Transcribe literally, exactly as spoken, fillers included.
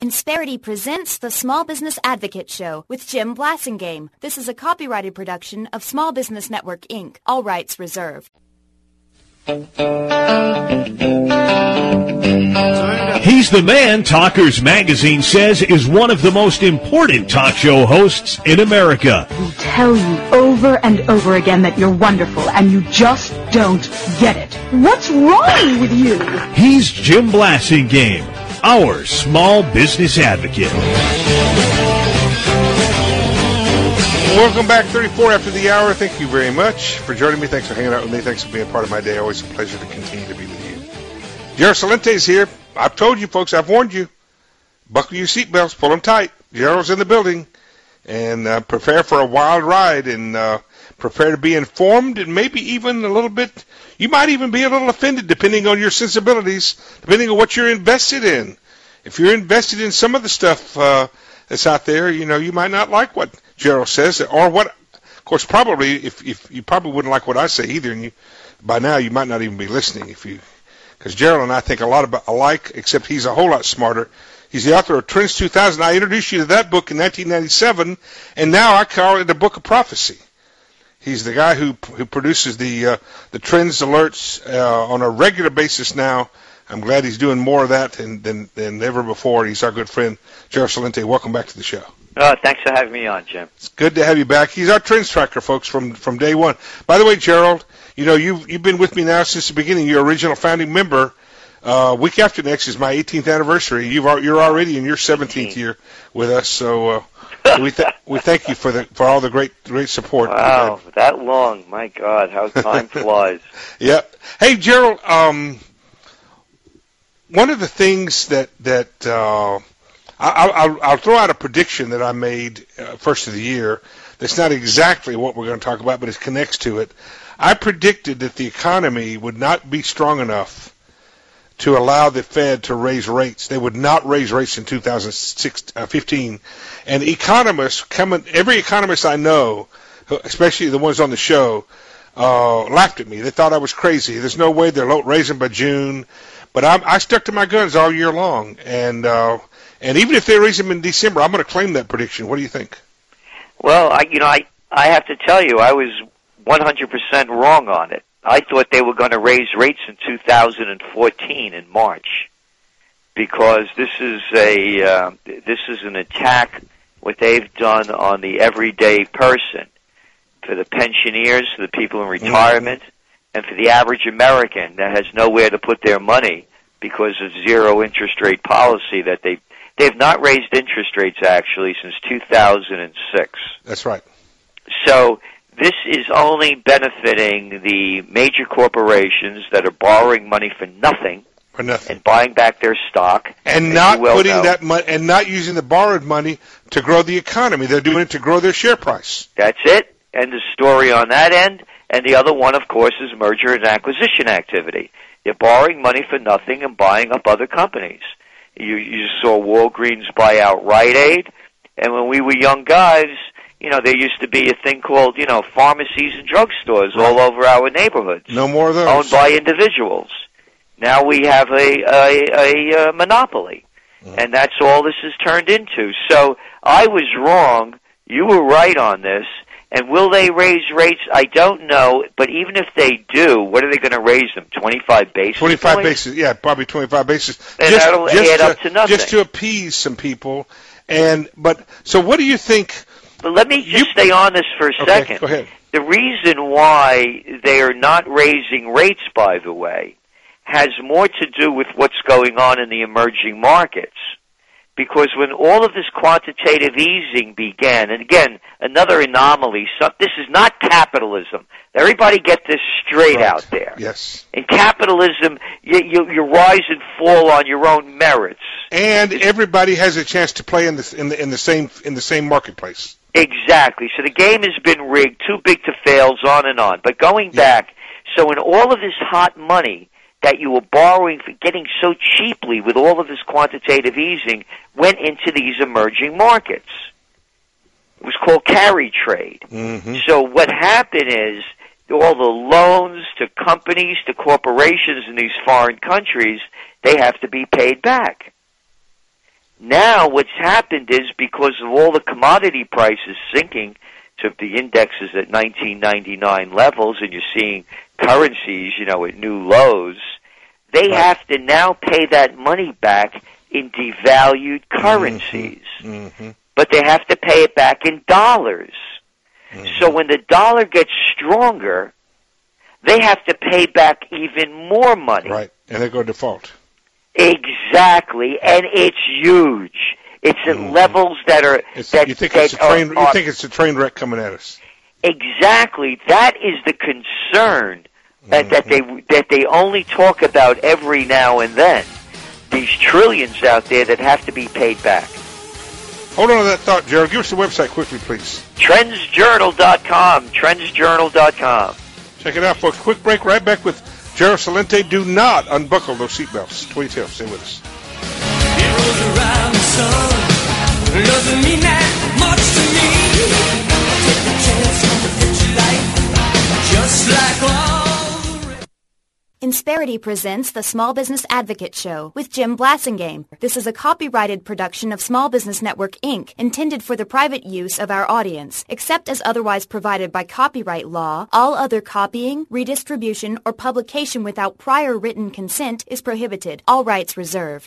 Insperity presents the Small Business Advocate Show with Jim Blasingame. This is a copyrighted production of Small Business Network, Incorporated. All rights reserved. He's the man Talkers Magazine says is one of the most important talk show hosts in America. We tell you over and over again that you're wonderful, and you just don't get it. What's wrong with you? He's Jim Blasingame, our small business advocate. Welcome back, thirty-four after the hour. Thank you very much for joining me. Thanks for hanging out with me. Thanks for being part of my day. Always a pleasure to continue to be with you. Gerald Celente's here. I've told you, folks. I've warned you. Buckle your seatbelts. Pull them tight. Gerald's in the building. And uh, prepare for a wild ride and uh, prepare to be informed and maybe even a little bit, you might even be a little offended depending on your sensibilities, depending on what you're invested in. If you're invested in some of the stuff uh, that's out there, you know, you might not like what Gerald says, or what, of course, probably, if, if you probably wouldn't like what I say either, and you, by now you might not even be listening, if you, because Gerald and I think a lot about alike, except he's a whole lot smarter. He's the author of Trends two thousand. I introduced you to that book in nineteen ninety-seven, and now I call it a book of prophecy. He's the guy who who produces the uh, the Trends alerts uh, on a regular basis now. I'm glad he's doing more of that than, than, than ever before. He's our good friend, Gerald Celente. Welcome back to the show. Oh, thanks for having me on, Jim. It's good to have you back. He's our Trends tracker, folks, from, from day one. By the way, Gerald, you know, you've, you've been with me now since the beginning. You're original founding member. Uh, week after next is my eighteenth anniversary. You've, you're already in your seventeenth year with us, so uh, we, th- we thank you for the for all the great great support. Wow, that long. My God, how time flies. Yeah. Hey, Gerald, um, one of the things that, that uh, I, I'll, I'll throw out a prediction that I made uh, first of the year that's not exactly what we're going to talk about, but it connects to it. I predicted that the economy would not be strong enough to allow the Fed to raise rates. They would not raise rates in two thousand fifteen. And economists, coming, every economist I know, especially the ones on the show, uh, laughed at me. They thought I was crazy. There's no way they're raising by June. But I, I stuck to my guns all year long. And uh, and even if they raise them in December, I'm going to claim that prediction. What do you think? Well, I, you know, I, I have to tell you, I was one hundred percent wrong on it. I thought they were going to raise rates in two thousand fourteen in March, because this is a uh, this is an attack what they've done on the everyday person, for the pensioners, for the people in retirement, mm-hmm. and for the average American that has nowhere to put their money because of zero interest rate policy that they they've not raised interest rates actually since two thousand six. That's right. So this is only benefiting the major corporations that are borrowing money for nothing, for nothing, and buying back their stock, and not well putting know. that money and not using the borrowed money to grow the economy. They're doing it to grow their share price. That's it. End of story on that end. And the other one, of course, is merger and acquisition activity. They're borrowing money for nothing and buying up other companies. You, you saw Walgreens buy out Rite Aid, and when we were young guys, you know, there used to be a thing called, you know, pharmacies and drugstores right. all over our neighborhoods. No more of those. Owned by individuals. Now we have a, a, a, a monopoly, mm-hmm. and that's all this has turned into. So I was wrong. You were right on this. And will they raise rates? I don't know. But even if they do, what are they going to raise them? twenty-five basis twenty-five points? basis, yeah, probably twenty-five basis. And just, that'll just add to, up to nothing. Just to appease some people. And but so what do you think? But let me just you, stay on this for a okay, second. Go ahead. The reason why they are not raising rates, by the way, has more to do with what's going on in the emerging markets. Because when all of this quantitative easing began, and again, another anomaly, so this is not capitalism. Everybody get this straight right. out there. Yes. In capitalism, you, you, you rise and fall on your own merits. And everybody has a chance to play in the, in the, in the same, in the same marketplace. Exactly. So the game has been rigged, too big to fail, on and on. But going yeah. back, so in all of this hot money that you were borrowing, for getting so cheaply with all of this quantitative easing, went into these emerging markets. It was called carry trade. Mm-hmm. So what happened is all the loans to companies, to corporations in these foreign countries, they have to be paid back. Now what's happened is because of all the commodity prices sinking to the indexes at nineteen ninety-nine levels, and you're seeing currencies, you know, at new lows, they right. have to now pay that money back in devalued currencies. Mm-hmm. Mm-hmm. But they have to pay it back in dollars. Mm-hmm. So when the dollar gets stronger, they have to pay back even more money. Right, and they go default. Exactly, and it's huge. It's at mm-hmm. levels that are it's, that you think that it's a train. Are, you think it's a train wreck coming at us. Exactly, that is the concern mm-hmm. that, that they that they only talk about every now and then. These trillions out there that have to be paid back. Hold on to that thought, Gerald. Give us the website quickly, please. Trends Journal dot com. Trends Journal dot com. Check it out, folks. Quick break. Right back with Gerald Celente. Do not unbuckle those seatbelts. Tweety Tail. Stay with us. It rolls around the sun. Doesn't mean that much to me. Take a chance on the future life. Just like all. Insperity presents the Small Business Advocate Show with Jim Blasingame. This is a copyrighted production of Small Business Network, Incorporated, intended for the private use of our audience. Except as otherwise provided by copyright law, all other copying, redistribution, or publication without prior written consent is prohibited. All rights reserved.